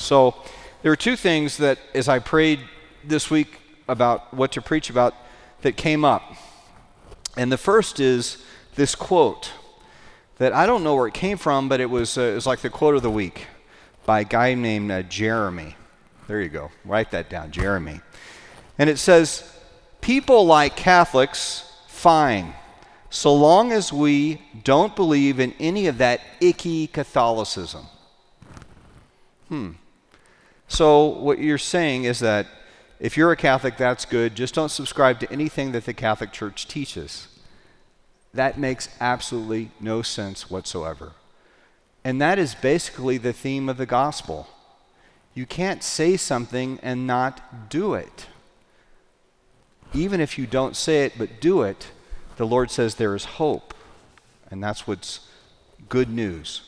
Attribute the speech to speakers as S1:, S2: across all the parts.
S1: So there were two things that, as I prayed this week about what to preach about, that came up. And the first is this quote that I don't know where it came from, but it was like the quote of the week by a guy named Jeremy. There you go. Write that down, Jeremy. And it says, "People like Catholics, fine, so long as we don't believe in any of that icky Catholicism." So what you're saying is that if you're a Catholic, that's good. Just don't subscribe to anything that the Catholic Church teaches. That makes absolutely no sense whatsoever. And that is basically the theme of the gospel. You can't say something and not do it. Even if you don't say it but do it, the Lord says there is hope. And that's what's good news.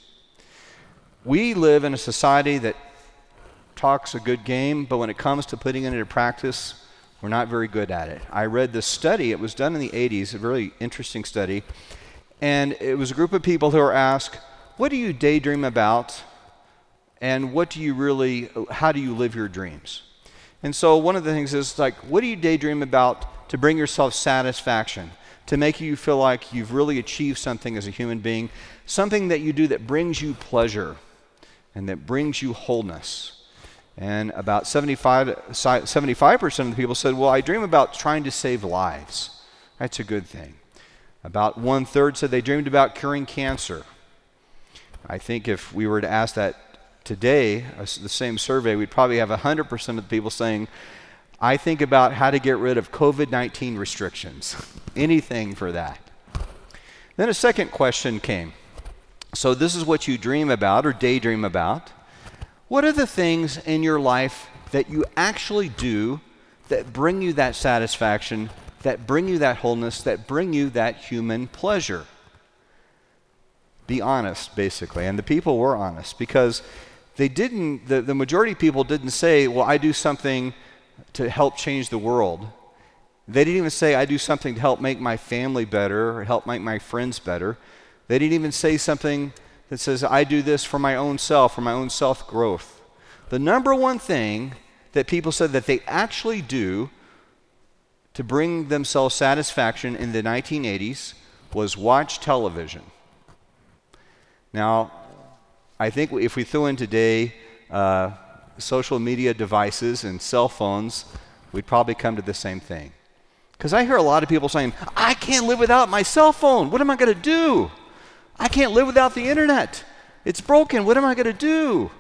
S1: We live in a society that talks a good game, but when it comes to putting it into practice, we're not very good at it. I read this study. It was done in the 80s, a really interesting study. And it was a group of people who were asked, what do you daydream about? And how do you live your dreams? And so one of the things is like, what do you daydream about to bring yourself satisfaction, to make you feel like you've really achieved something as a human being, something that you do that brings you pleasure and that brings you wholeness? And about 75% of the people said, well, I dream about trying to save lives. That's a good thing. About 1/3 said they dreamed about curing cancer. I think if we were to ask that today, the same survey, we'd probably have 100% of the people saying, I think about how to get rid of COVID-19 restrictions. Anything for that. Then a second question came. So this is what you dream about or daydream about. What are the things in your life that you actually do that bring you that satisfaction, that bring you that wholeness, that bring you that human pleasure? Be honest, basically. And the people were honest because the majority of people didn't say, well, I do something to help change the world. They didn't even say, I do something to help make my family better or help make my friends better. They didn't even say something that says, I do this for my own self-growth. The number one thing that people said that they actually do to bring themselves satisfaction in the 1980s was watch television. Now, I think if we threw in today social media devices and cell phones, we'd probably come to the same thing. Because I hear a lot of people saying, I can't live without my cell phone. What am I going to do? I can't live without the internet. It's broken. What am I going to do?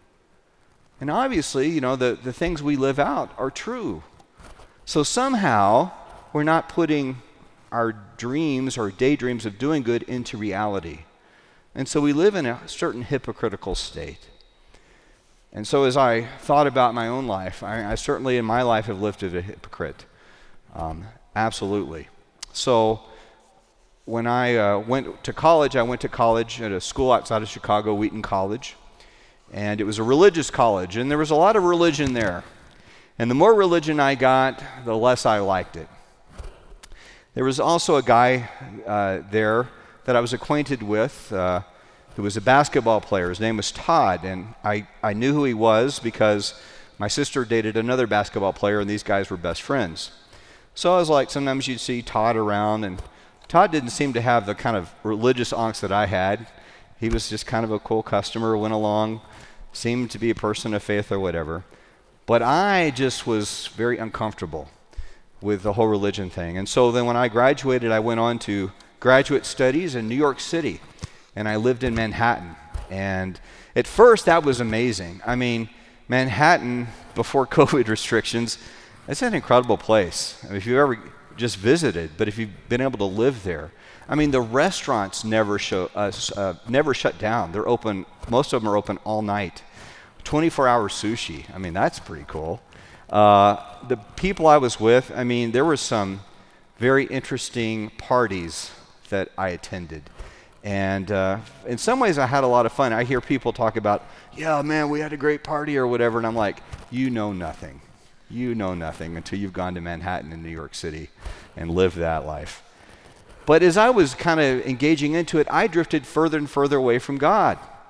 S1: And obviously, the things we live out are true. So somehow, we're not putting our dreams or daydreams of doing good into reality. And so we live in a certain hypocritical state. And so as I thought about my own life, I certainly in my life have lived as a hypocrite. Absolutely. So when I went to college at a school outside of Chicago, Wheaton College. And it was a religious college, and there was a lot of religion there. And the more religion I got, the less I liked it. There was also a guy there that I was acquainted with who was a basketball player. His name was Todd, and I knew who he was because my sister dated another basketball player, and these guys were best friends. So I was like, sometimes you'd see Todd around, and Todd didn't seem to have the kind of religious angst that I had. He was just kind of a cool customer, went along, seemed to be a person of faith or whatever. But I just was very uncomfortable with the whole religion thing. And so then when I graduated, I went on to graduate studies in New York City, and I lived in Manhattan. And at first, that was amazing. I mean, Manhattan, before COVID restrictions, it's an incredible place. I mean, if you've ever just visited, but if you've been able to live there, I mean, the restaurants never shut down. They're open, most of them are open all night. 24-hour sushi, I mean, that's pretty cool. The people I was with, I mean, there were some very interesting parties that I attended. And in some ways, I had a lot of fun. I hear people talk about, yeah, man, we had a great party or whatever, and I'm like, you know nothing. You know nothing until you've gone to Manhattan in New York City and lived that life. But as I was kind of engaging into it, I drifted further and further away from God.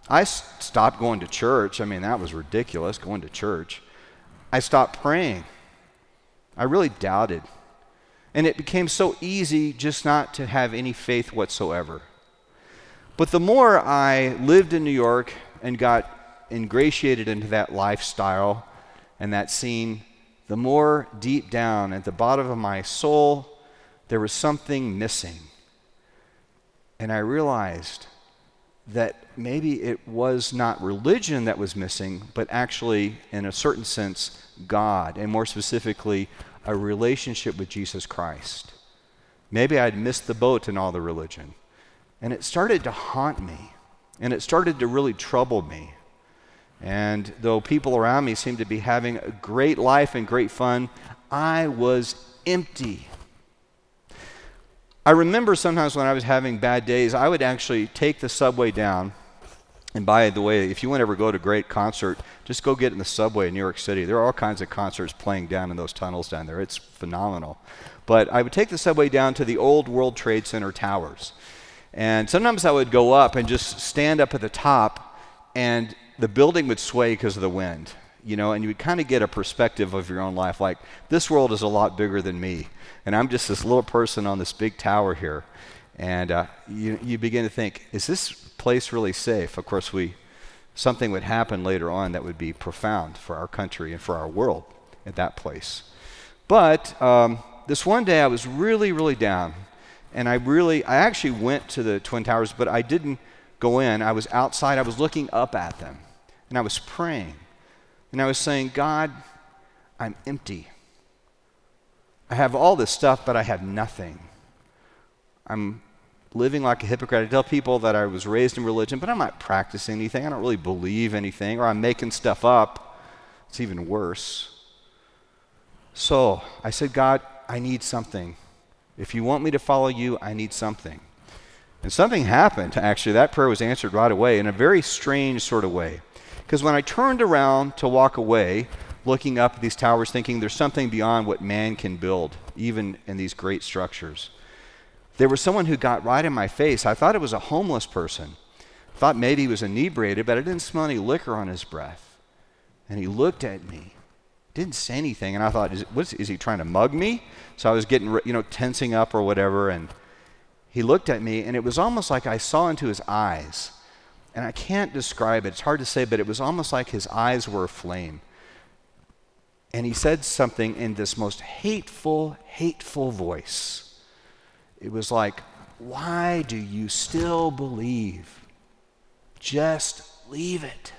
S1: I stopped going to church. I mean, that was ridiculous, going to church. I stopped praying. I really doubted. And it became so easy just not to have any faith whatsoever. But the more I lived in New York and got ingratiated into that lifestyle and that scene, the more deep down at the bottom of my soul, there was something missing. And I realized that maybe it was not religion that was missing, but actually, in a certain sense, God, and more specifically, a relationship with Jesus Christ. Maybe I'd missed the boat in all the religion. And it started to haunt me, and it started to really trouble me. And though people around me seemed to be having a great life and great fun, I was empty. I remember sometimes when I was having bad days, I would actually take the subway down. And by the way, if you want to ever go to a great concert, just go get in the subway in New York City. There are all kinds of concerts playing down in those tunnels down there. It's phenomenal. But I would take the subway down to the old World Trade Center towers. And sometimes I would go up and just stand up at the top, and the building would sway because of the wind, and you would kind of get a perspective of your own life, like, this world is a lot bigger than me, and I'm just this little person on this big tower here. And you begin to think, is this place really safe? Of course, something would happen later on that would be profound for our country and for our world at that place. But this one day I was really, really down. And I actually went to the Twin Towers, but I didn't go in. I was outside. I was looking up at them. And I was praying. And I was saying, God, I'm empty. I have all this stuff, but I have nothing. I'm living like a hypocrite. I tell people that I was raised in religion, but I'm not practicing anything. I don't really believe anything, or I'm making stuff up. It's even worse. So I said, God, I need something. If you want me to follow you, I need something. And something happened, actually. That prayer was answered right away in a very strange sort of way. Because when I turned around to walk away, looking up at these towers, thinking there's something beyond what man can build, even in these great structures, there was someone who got right in my face. I thought it was a homeless person. I thought maybe he was inebriated, but I didn't smell any liquor on his breath. And he looked at me. Didn't say anything, and I thought, is he trying to mug me? So I was getting, tensing up or whatever, and he looked at me, and it was almost like I saw into his eyes. And I can't describe it. It's hard to say, but it was almost like his eyes were aflame. And he said something in this most hateful, hateful voice. It was like, why do you still believe? Just leave it.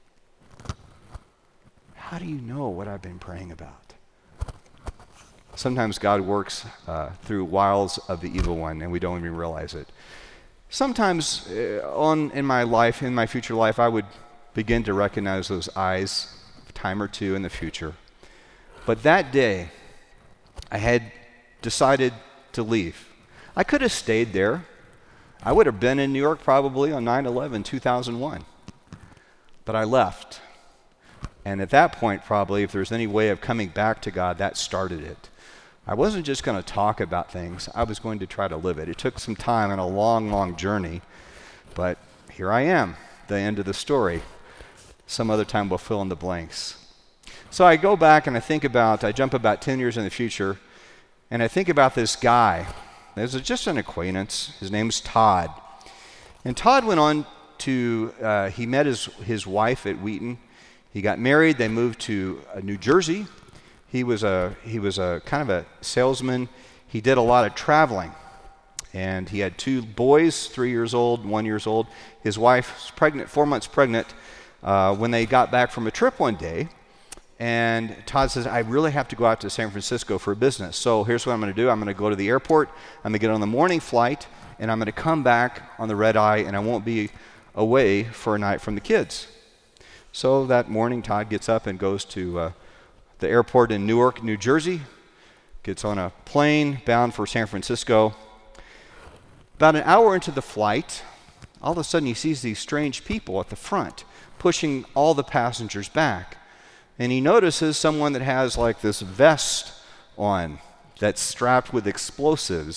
S1: How do you know what I've been praying about? Sometimes God works through wiles of the evil one, and we don't even realize it. Sometimes in my life, in my future life, I would begin to recognize those eyes a time or two in the future. But that day, I had decided to leave. I could have stayed there. I would have been in New York probably on 9/11/2001. But I left. And at that point, probably, if there's any way of coming back to God, that started it. I wasn't just going to talk about things. I was going to try to live it. It took some time and a long, long journey. But here I am, the end of the story. Some other time we'll fill in the blanks. So I go back and I jump about 10 years in the future, and I think about this guy. There's just an acquaintance. His name's Todd. And Todd went on he met his wife at Wheaton. He got married. They moved to New Jersey. He was a kind of a salesman. He did a lot of traveling, and he had 2 boys, 3 years old, 1 year old. His wife was pregnant, 4 months pregnant, when they got back from a trip one day. And Todd says, I really have to go out to San Francisco for business. So here's what I'm going to do. I'm going to go to the airport. I'm going to get on the morning flight, and I'm going to come back on the red eye, and I won't be away for a night from the kids. So that morning, Todd gets up and goes to the airport in Newark, New Jersey, gets on a plane bound for San Francisco. About an hour into the flight, all of a sudden he sees these strange people at the front pushing all the passengers back. And he notices someone that has like this vest on that's strapped with explosives.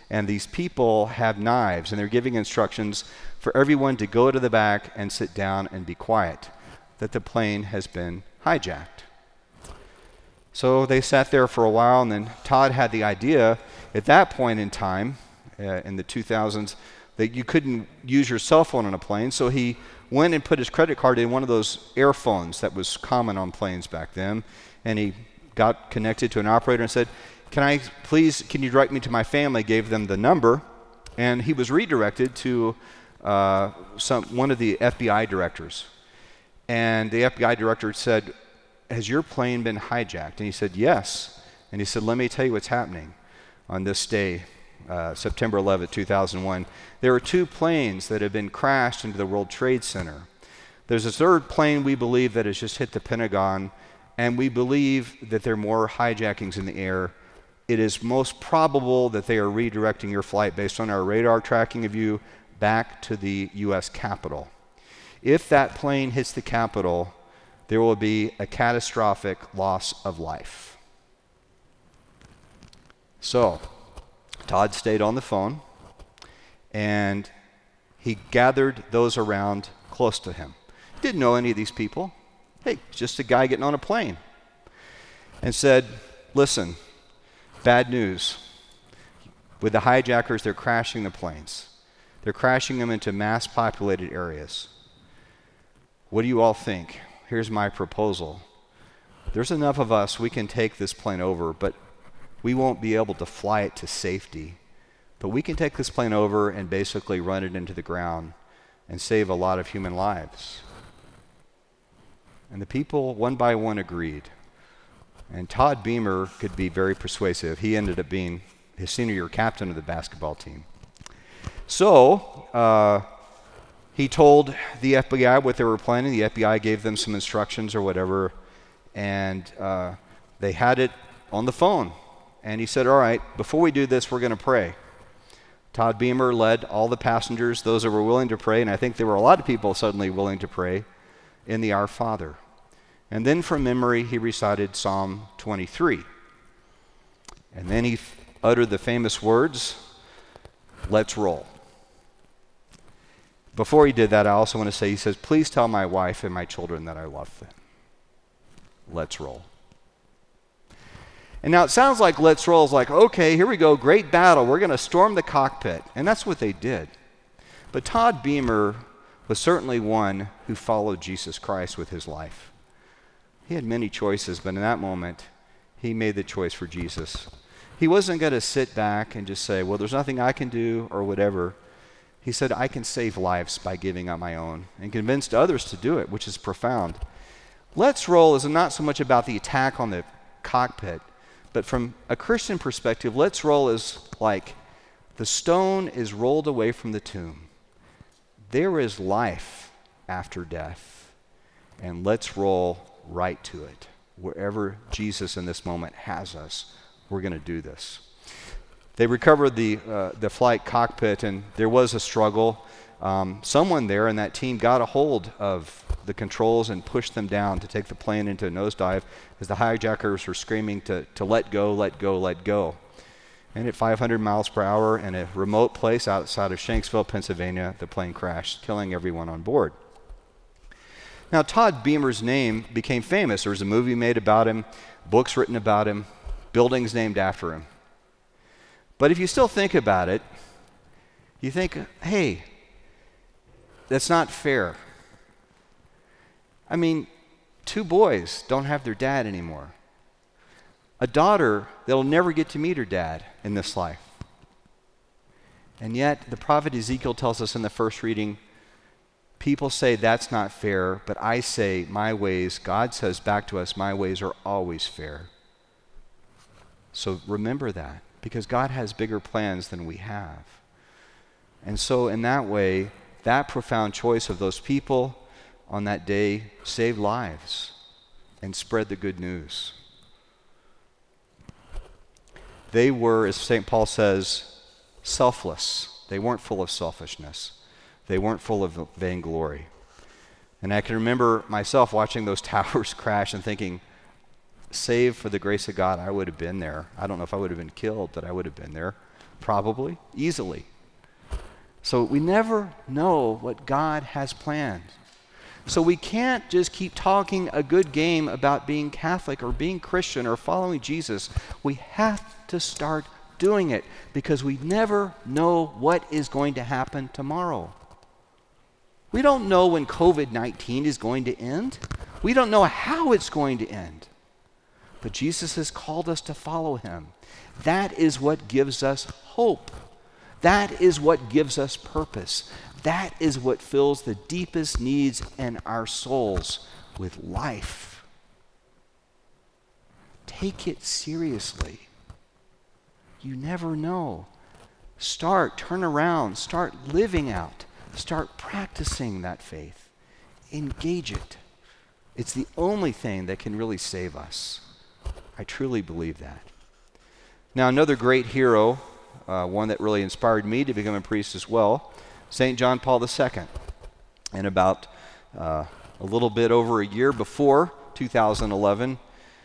S1: and these people have knives, and they're giving instructions for everyone to go to the back and sit down and be quiet, that the plane has been hijacked. So they sat there for a while, and then Todd had the idea at that point in time, in the 2000s, that you couldn't use your cell phone on a plane, so he went and put his credit card in one of those airphones that was common on planes back then, and he got connected to an operator and said, can you direct me to my family? Gave them the number, and he was redirected to one of the FBI directors. And the FBI director said, has your plane been hijacked? And he said, yes. And he said, let me tell you what's happening on this day, September 11th, 2001. There are 2 planes that have been crashed into the World Trade Center. There's a 3rd plane we believe that has just hit the Pentagon, and we believe that there are more hijackings in the air. It is most probable that they are redirecting your flight based on our radar tracking of you back to the U.S. Capitol. If that plane hits the Capitol, there will be a catastrophic loss of life. So, Todd stayed on the phone, and he gathered those around close to him. He didn't know any of these people. Hey, just a guy getting on a plane. And said, listen, bad news. With the hijackers, they're crashing the planes. They're crashing them into mass populated areas. What do you all think? Here's my proposal. There's enough of us, we can take this plane over, but we won't be able to fly it to safety. But we can take this plane over and basically run it into the ground and save a lot of human lives. And the people, one by one, agreed. And Todd Beamer could be very persuasive. He ended up being his senior year captain of the basketball team. So he told the FBI what they were planning. The FBI gave them some instructions or whatever, and they had it on the phone. And he said, all right, before we do this, we're going to pray. Todd Beamer led all the passengers, those that were willing to pray, and I think there were a lot of people suddenly willing to pray, in the Our Father. And then from memory, he recited Psalm 23. And then he uttered the famous words, let's roll. Before he did that, I also want to say, he says, please tell my wife and my children that I love them. Let's roll. And now it sounds like let's roll is like, okay, here we go, great battle. We're going to storm the cockpit. And that's what they did. But Todd Beamer was certainly one who followed Jesus Christ with his life. He had many choices, but in that moment, he made the choice for Jesus. He wasn't going to sit back and just say, well, there's nothing I can do or whatever. He said, I can save lives by giving up my own, and convinced others to do it, which is profound. Let's roll is not so much about the attack on the cockpit, but from a Christian perspective, let's roll is like the stone is rolled away from the tomb. There is life after death, and let's roll right to it. Wherever Jesus in this moment has us, we're going to do this. They recovered the flight cockpit, and there was a struggle. Someone there in that team got a hold of the controls and pushed them down to take the plane into a nosedive as the hijackers were screaming to let go, let go, let go. And at 500 miles per hour in a remote place outside of Shanksville, Pennsylvania, the plane crashed, killing everyone on board. Now, Todd Beamer's name became famous. There was a movie made about him, books written about him, buildings named after him. But if you still think about it, you think, hey, that's not fair. I mean, 2 boys don't have their dad anymore. A daughter that'll never get to meet her dad in this life. And yet, the prophet Ezekiel tells us in the first reading, people say that's not fair, but I say my ways, God says back to us, my ways are always fair. So remember that, because God has bigger plans than we have. And so in that way, that profound choice of those people on that day saved lives and spread the good news. They were, as St. Paul says, selfless. They weren't full of selfishness. They weren't full of vainglory. And I can remember myself watching those towers crash and thinking, save for the grace of God, I would have been there. I don't know if I would have been killed, but I would have been there. Probably, easily. So we never know what God has planned. So we can't just keep talking a good game about being Catholic or being Christian or following Jesus. We have to start doing it because we never know what is going to happen tomorrow. We don't know when COVID-19 is going to end. We don't know how it's going to end. But Jesus has called us to follow him. That is what gives us hope. That is what gives us purpose. That is what fills the deepest needs in our souls with life. Take it seriously. You never know. Turn around, start living out, start practicing that faith. Engage it. It's the only thing that can really save us. I truly believe that. Now, another great hero, one that really inspired me to become a priest as well, St. John Paul II. And about a little bit over a year before 2011,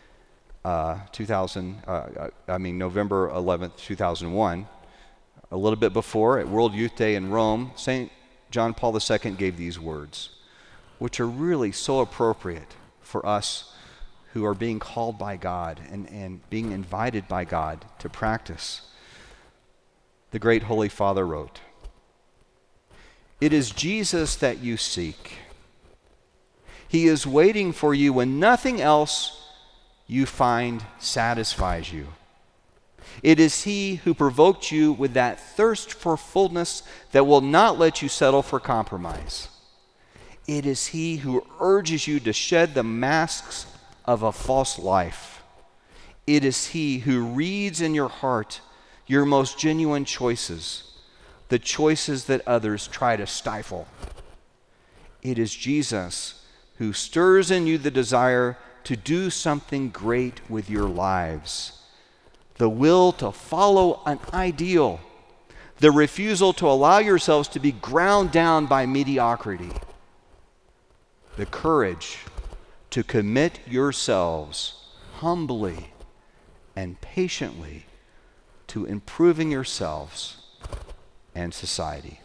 S1: November 11th, 2001, a little bit before, at World Youth Day in Rome, St. John Paul II gave these words, which are really so appropriate for us who are being called by God and being invited by God to practice. The great Holy Father wrote, "It is Jesus that you seek. He is waiting for you when nothing else you find satisfies you. It is he who provoked you with that thirst for fullness that will not let you settle for compromise. It is he who urges you to shed the masks of a false life. It is he who reads in your heart your most genuine choices, the choices that others try to stifle. It is Jesus who stirs in you the desire to do something great with your lives, the will to follow an ideal, the refusal to allow yourselves to be ground down by mediocrity, the courage to commit yourselves humbly and patiently to improving yourselves and society."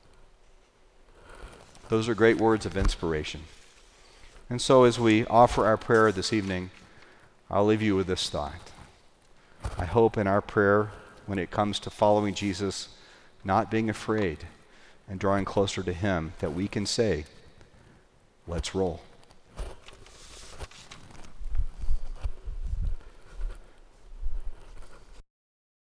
S1: Those are great words of inspiration. And so as we offer our prayer this evening, I'll leave you with this thought. I hope in our prayer, when it comes to following Jesus, not being afraid and drawing closer to him, that we can say, "Let's roll."